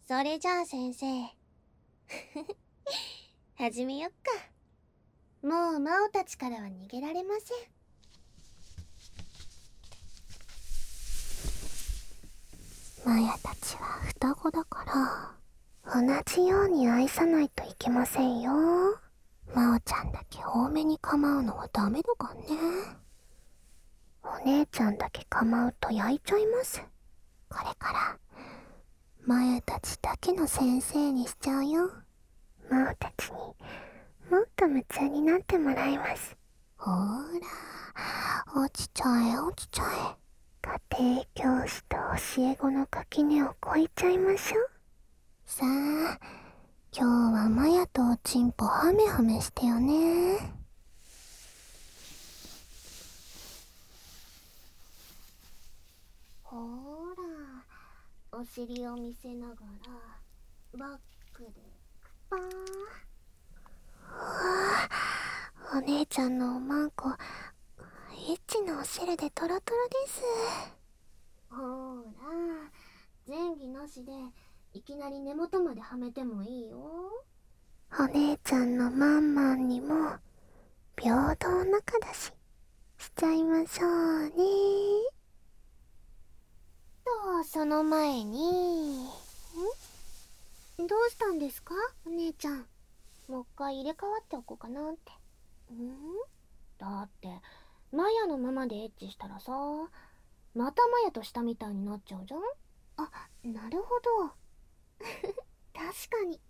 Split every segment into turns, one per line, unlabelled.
それじゃあ先生始めよっか。もう魔王たちからは逃げられません。
マヤたちは双子だから同じように愛さないといけませんよ。マオちゃんだけ多めに構うのはダメだからね。お姉ちゃんだけ構うと焼いちゃいます。これからマヤたちだけの先生にしちゃうよ。マオたちにもっと夢中になってもらいます。ほーら、落ちちゃえ落ちちゃえ。家庭教師と教え子の垣根を越えちゃいましょう。さあ、今日はマヤとおちんぽハメハメしてよね。
ほーら、お尻を見せながらバックでクパー。
お姉ちゃんのおまんこ、エッチなお汁でトロトロです。
ほーら、前儀なしでいきなり根元まではめてもいいよ。
お姉ちゃんのマンマンにも平等仲だし、しちゃいましょうね。
と、その前にどうしたんですかお姉ちゃん。もう一回入れ替わっておこうかなって。だってマヤのままでエッチしたらさ、またマヤとしたみたいになっちゃうじゃん。あ、なるほど確かに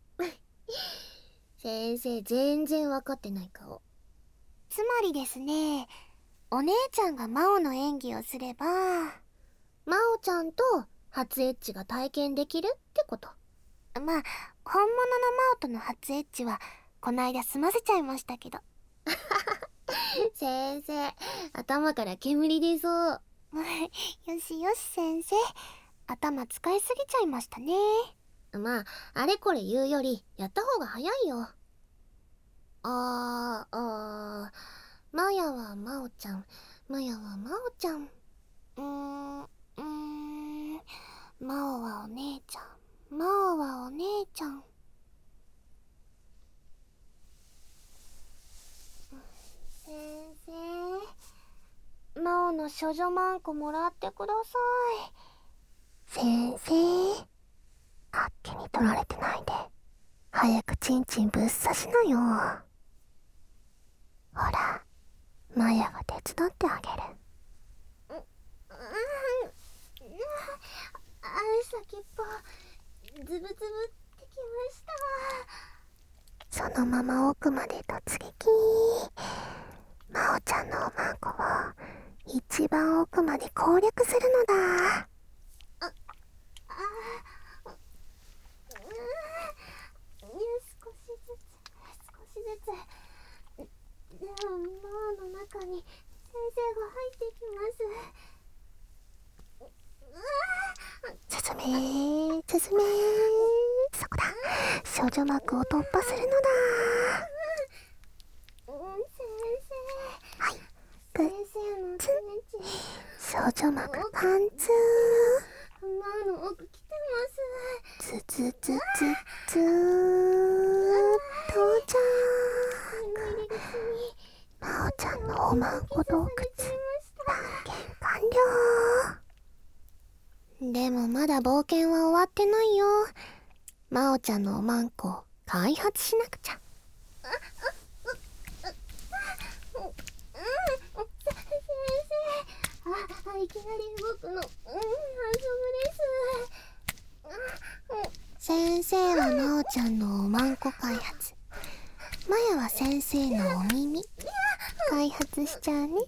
先生全然分かってない顔。つまりですね、お姉ちゃんがマオの演技をすればマオちゃんと初エッチが体験できるってこと。まあ本物のマオとの初エッチはこないだ済ませちゃいましたけど先生、頭から煙出そうよしよし先生、頭使いすぎちゃいましたね。まああれこれ言うよりやった方が早いよ。マヤはマオちゃん、マヤはマオちゃん、マオはお姉ちゃん、マオはお姉ちゃん。先生、マオの処女マンコもらってくだ
さい。先生、あっけに取られてないで、早くチンチンぶっ刺しなよ。ほら、マヤが手伝ってあげる。
先っぽズブズブってきました。
そのまま奥まで突撃。マオちゃんのおまんこを一番奥まで攻略するのだ。
少しずつ。でもマオの中に先生が入ってきます。
進め進め。そこだ、少女膜を突破するのだ。はい、グッツン。少女膜パンツ
マオの奥来てます。
ズズズズズー到着。マオちゃんのおまんこ洞窟探検完了。
でもまだ冒険は終わってないよ。マオちゃんのおまんこを開発しなくちゃ。先生、いきなり動くの、反則です。先生はマオちゃんのおまんこ開発、マヤは先生のお耳開発しちゃうね。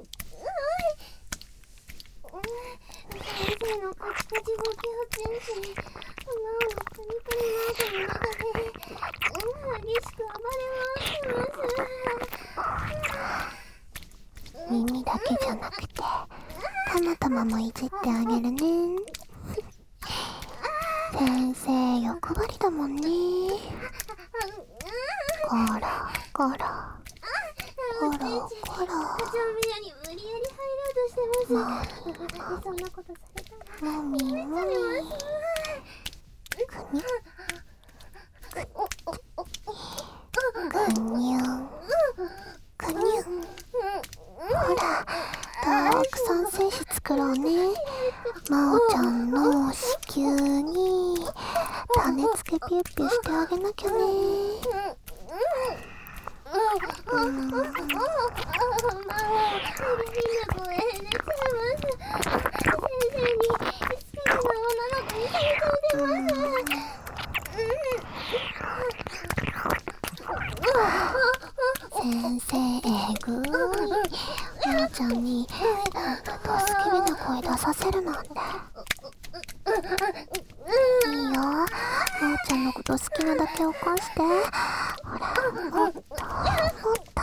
先生のカチカチボキューチンチン、マオのプニプニマークの中で激しく暴れ回ってます。
耳だけじゃなくてたまたまもいじってあげるね。先生欲張りだもんね。ゴロゴロゴロゴロ。
課長部屋に無理やり入ろうとしてます。そんなことされたら
もみもみ。 にゅくにゅ。ほら、たくさん精子作ろうね。まおちゃんの子宮に種付けピュッピュしてあげなきゃね。先生えぐーい。まおちゃんにドスケベな声出させるなんて。いいよ、まおちゃんのこと好きなだけ起こして。ほら、もっともっと。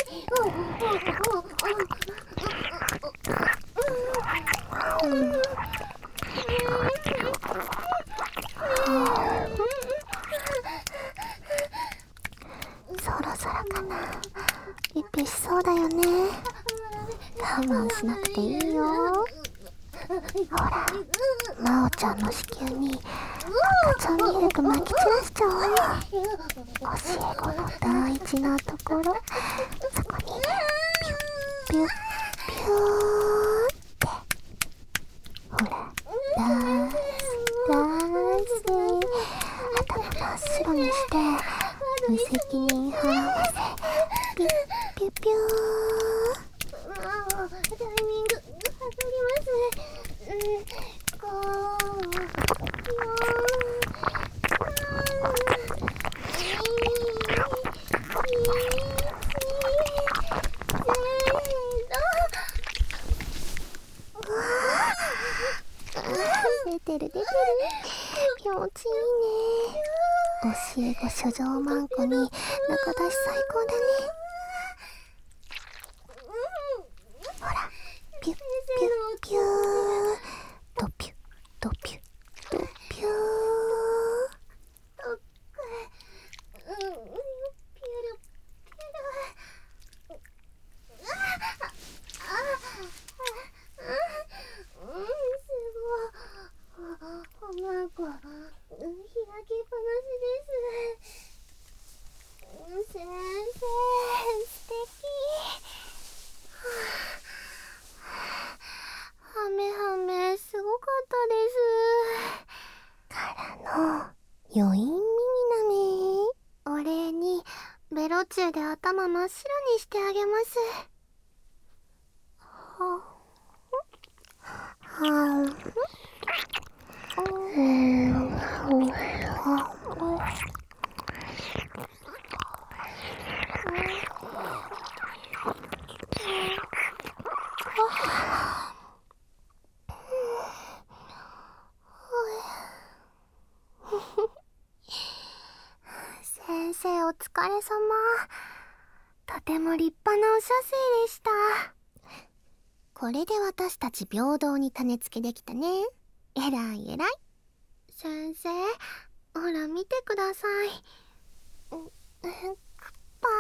そろそろかな。ピッピしそうだよね。我慢しなくていいよ。ほら、まおちゃんの子宮に赤ちゃんミルクまき散らしちゃおう。教え子の大事なところ、そこにピュッピュッピューって。ほら、ラース頭真っ白にして無責任払わせピュッピュッピュー。
タイミング測ります。
出てる。気持ちいいね。教え子処女マンコに中出し最高だね。ほら、ピュッピュッピュードピュッドピュッドピュー。
開きっぱなしです。先生、素敵。ハメハメすごかったです。
からの余韻耳なめ。
お礼にベロチューで頭真っ白にしてあげます。先生お疲れ様。とても立派なお射精でした。これで私たち平等に種付けできたね。えらいえらい。先生、ほら見てください。くっぱ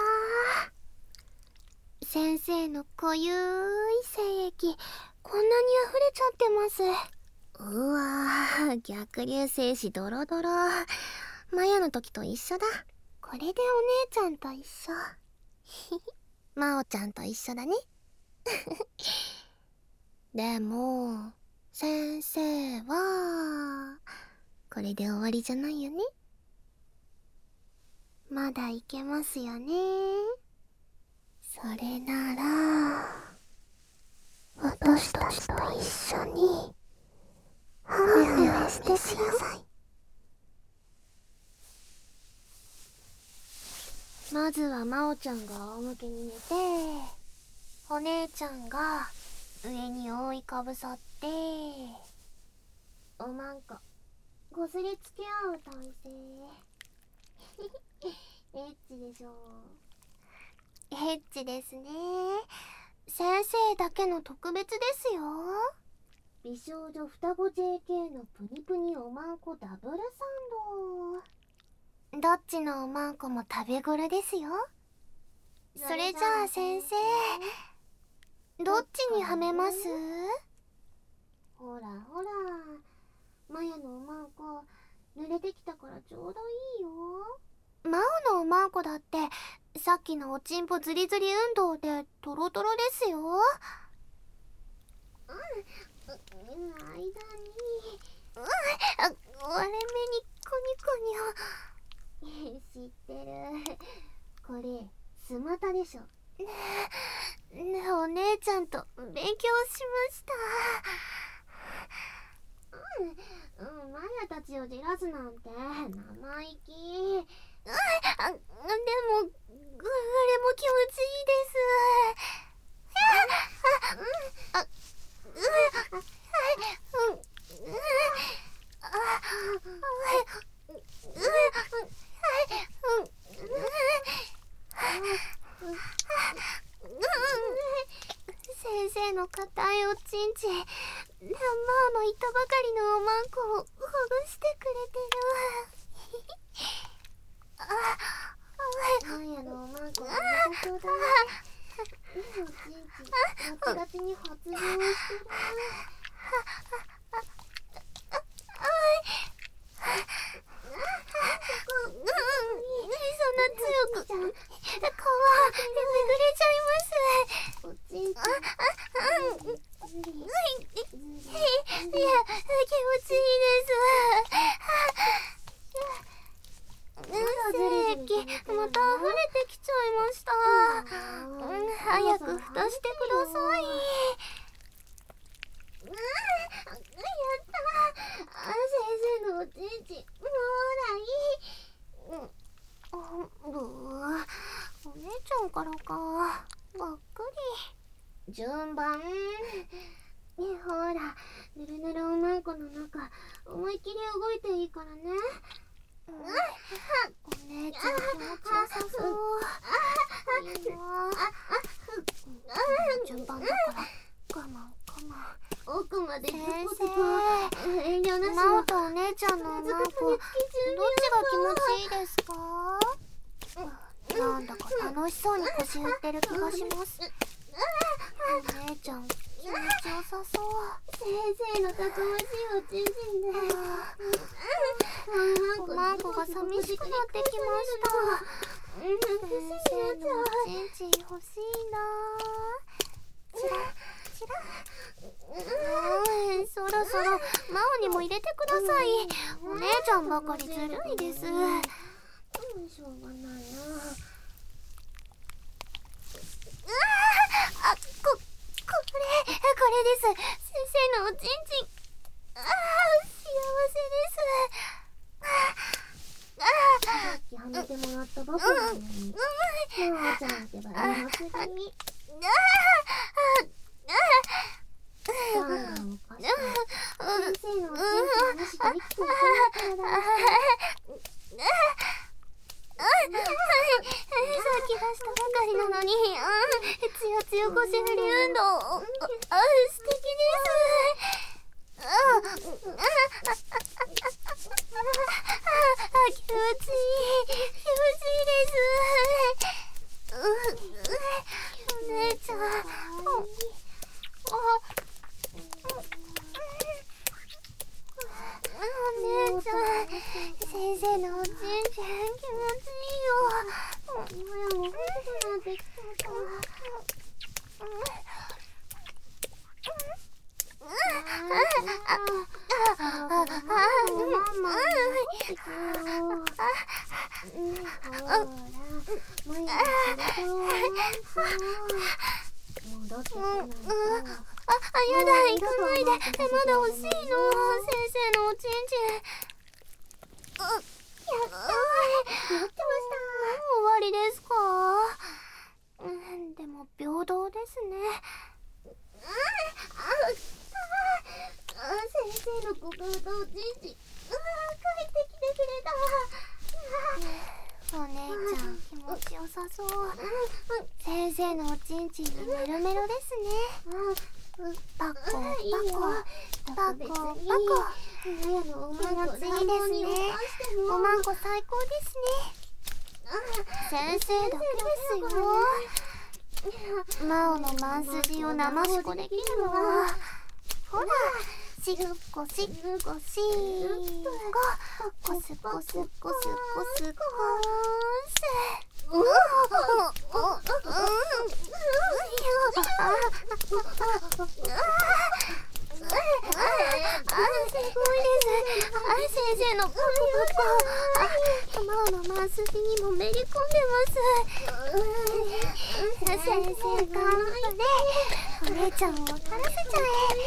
ー。先生の濃ゆい精液、こんなに溢れちゃってます。うわー、逆流精子ドロドロ。マヤの時と一緒だ。これでお姉ちゃんと一緒。まおちゃんと一緒だね。でも先生はこれで終わりじゃないよね。まだいけますよね。それなら
私たちと一緒にハメハメしてください。
まずはまおちゃんが仰向けに寝て、お姉ちゃんが上に覆いかぶさって、おまんここすりつけ合う体勢。エッチでしょ。エッチですね。先生だけの特別ですよ。美少女双子 JK のプニプニおまんこダブルサンド。どっちのおまんこも食べ頃ですよ。それじゃあ先生、どっちにはめます？ほらほら、マヤのおまんこ濡れてきたからちょうどいいよ。マオのおまんこだってさっきのおちんぽずりずり運動でトロトロですよ。間に割れ目にコニコニを知ってる。これスマタでしょ。お姉ちゃんと勉強しました。マヤたちをじらすなんて生意気。でもあれも気持ちいいです。先生の硬いおちんち、マオの糸ばかりのおまんこをほぐしてくれてる。マヤのおまんこが痛そうだね。いいおちんちガチガチに発情してる。そんな強く皮めぐれちゃいます。おちんちいや気持ちいいです。また溢れてきちゃいました。早く蓋してください。やった先生のおちんちもうだい。お姉ちゃんからかばっかり。順番。ほらぬるぬるおまんこの中思いっきり動いていいからね。お姉ちゃん気持ちよさそう。いいな。順番だから我慢。奥まで
先
生、遠慮なしの
マオとお姉ちゃんのおまんこどっちが気持ちいいですか？なんだか楽しそうに腰振ってる気がします。お姉ちゃん気持ちよさそう。
先生のたくましいおちんちんで
おまんこが寂しくなってきました。先生のおちんち欲しいな。チラチラ。そろそろマオにも入れてください。お姉ちゃんばかりずるいです。
しょうがないな。これです。先生のおちんちん。幸せです。さっきはめてもらったばかりなのに。マオちゃんってば偉すぎ。ガンガンおかしい。先生のおちんちんなしで生きていけないからだ。さっき出したばかりなのに、つよつよ腰振り運動、素敵です。気持ちいいです。お姉ちゃん。お姉ちゃん、先生のおちんちん気持ちいいよ。もやもやくなってきたか。やだ、行かないで。まだ欲しいの。先生のおちんちん。やったー。やってました。終わりですか？でも平等ですね。先生の股間とおちんちん。帰ってきてくれた。お姉ちゃん気持ちよさそう。先生のおちんちんがメロメロですね。パコパコパコパコ。気持ちいいですね。おまんこ最高ですね。先生だけですよ。マオのマンスジを生しこできるのはほらしっこしっこしっこ。 コスコスコスコスコス先生のポコポコマオのマウスにもめり込んでます。先生頑張れ。お姉ちゃんを分からせちゃ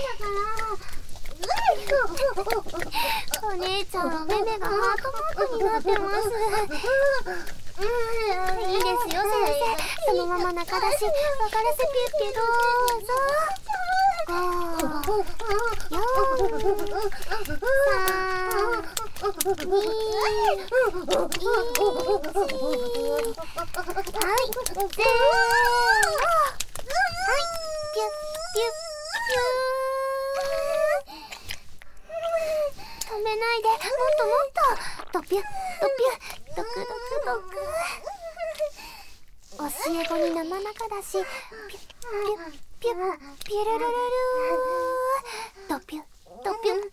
え。お姉ちゃんの目がハートマークになってます。いいですよ先生、そのまま中出し分からせピュッピュどうぞ。5、4、3、2、1、はい、ゼロ。はい、ピュッピュッピュー。止めないで、もっともっと。ドピュッドピュッドクドクドク。教え子に生中だし、ピュッピュッピュッピュルルルルー。ドピュッドピュッドピュッ。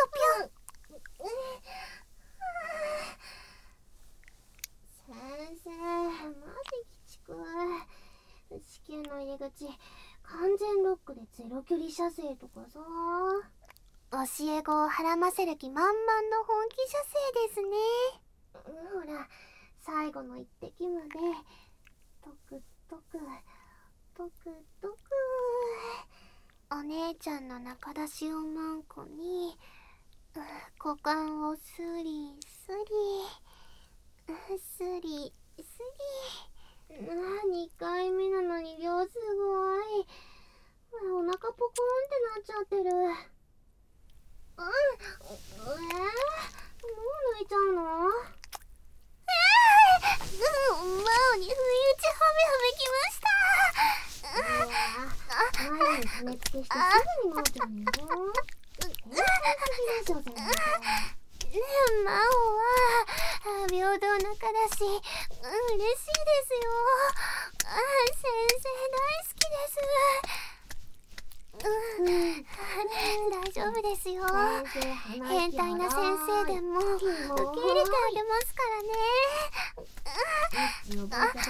先生、マジ鬼畜。試験の入り口完全ロックでゼロ距離射精とかさ。教え子をはらませる気満々の本気射精ですね。ほら、最後の一滴までトクトクトクトク。お姉ちゃんの中出しをマンコに股間をスリスリスリスリ。2回目なのに量すごい。お腹ポコンってなっちゃってる。もう抜いちゃうの？マオに不意打ちハメハメきました。前に羽付けしてすぐにマオちゃんによ。マオは平等な子だし、嬉しいですよ。先生大好きです。大丈夫ですよ。変態な先生でも受け入れてあげますからね。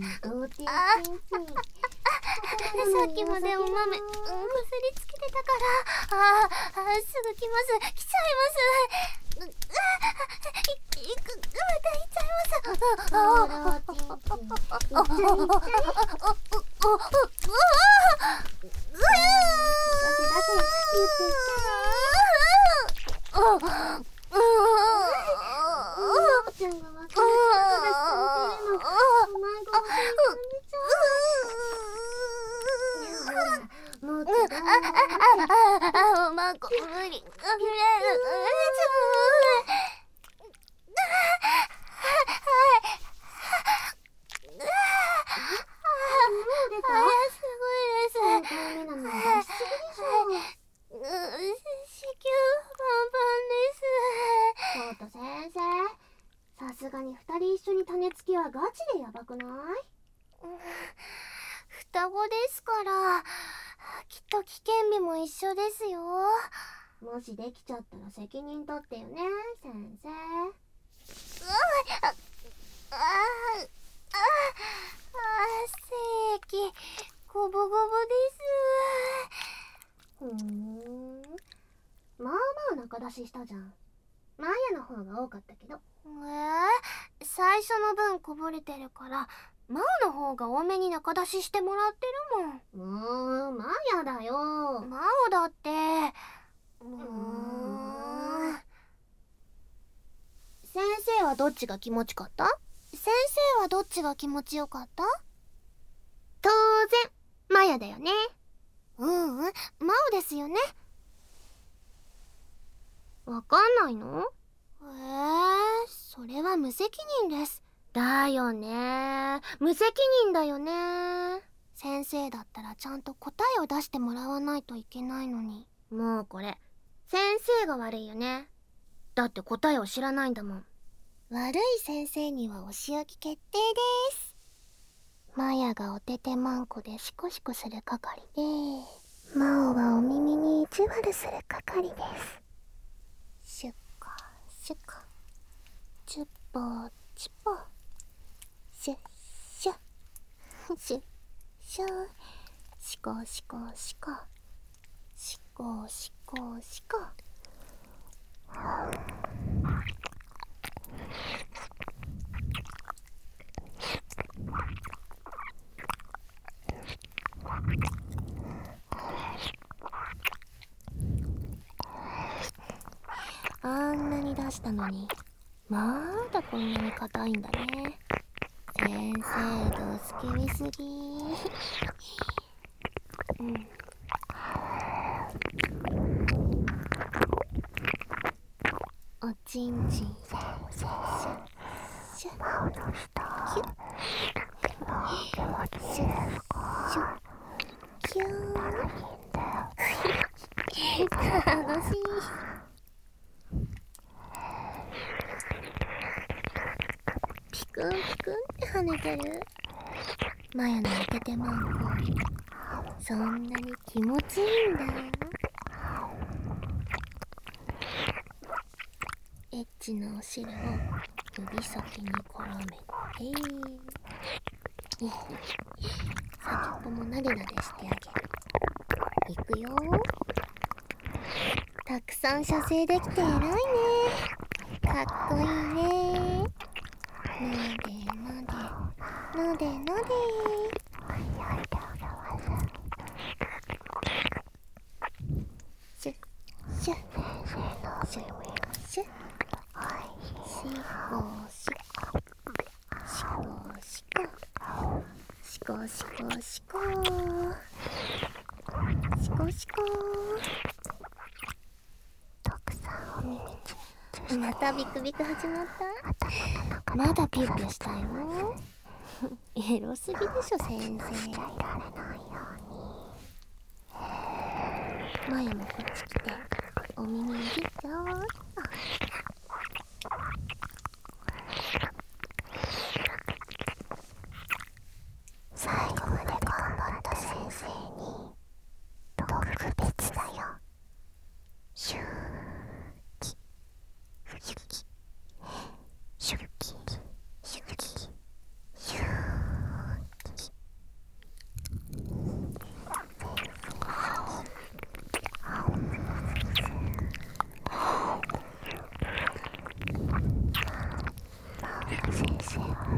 さっきまでお豆こすりつけてたから、すぐ来ます。来ちゃいます。また行っちゃいさすがに2人一緒に種付きはガチでやばくない？双子ですから、きっと危険日も一緒ですよ。もしできちゃったら責任取ってよね、先生。正規ゴボゴボです。まあまあ中出ししたじゃん。マヤの方が多かったけど。最初の分こぼれてるからマオの方が多めに中出ししてもらってるもん。マヤだよ。マオだって。先生はどっちが気持ちかった？先生はどっちが気持ちよかった？当然マヤだよね。マオですよね。わかんないの？それは無責任です。だよね。無責任だよね。先生だったらちゃんと答えを出してもらわないといけないのに。もうこれ先生が悪いよね。だって答えを知らないんだもん。悪い先生にはお仕置き決定です。マヤがおててまんこでシコシコする係で、マオはお耳に意地悪する係です。シュッコシュッコ。 ポチポ、シュッシュシュッシュ、シコシコシコ、シコシコシコ。あんなに出したのにまだこんなに硬いんだね。先生どすけみすぎおちんちんシュッシュッキュッシュッシュッキュー楽しい。ピクンピクンって跳ねてる。マヤの開けてマンコ、そんなに気持ちいいんだ。エッチなお汁を指先に絡めて、先っぽもなでなでしてあげる。いくよ。たくさん射精できて偉いね。かっこいいね。なでなでなで。シュッシュッシュッシュッシコシコシコシコシコシコシコシコシコ。またビクビク始まった。まだピュッピュしたよ。エロすぎでしょ先生。マヤもこっち来てお耳にギュッと。
最後まで頑張った先生に特別だよ。シューキシュキシュキシュキシューキ。先生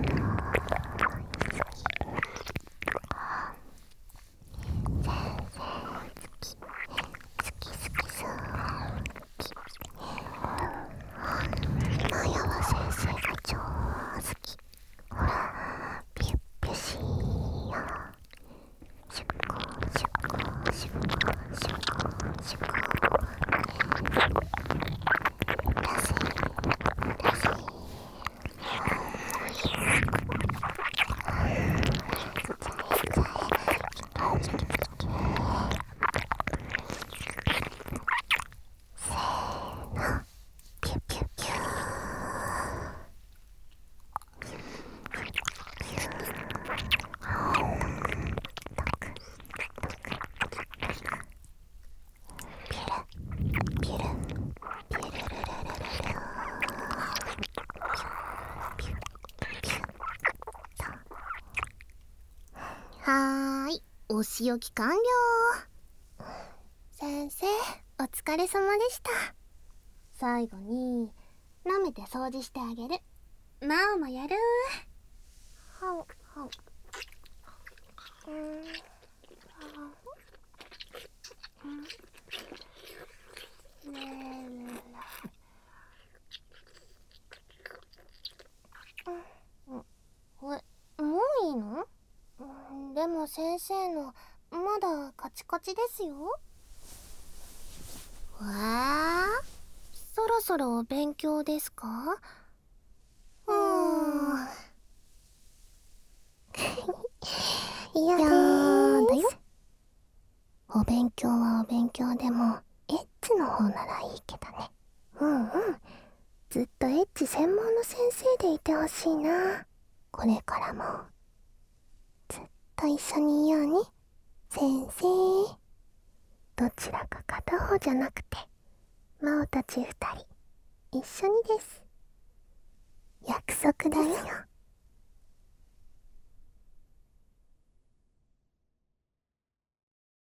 はーい、お仕置き完了。先生お疲れ様でした。最後に舐めて掃除してあげる。マオもやる。はんはん。もういいの？でも先生のまだカチカチですよ。わあ、そろそろお勉強ですか？
嫌だよ。お勉強はお勉強でもエッチの方ならいいけどね。ずっとエッチ専門の先生でいてほしいな。これからもずっと一緒にいようね、先生。どちらか片方じゃなくて魔王たち2人一緒にです。約だよ。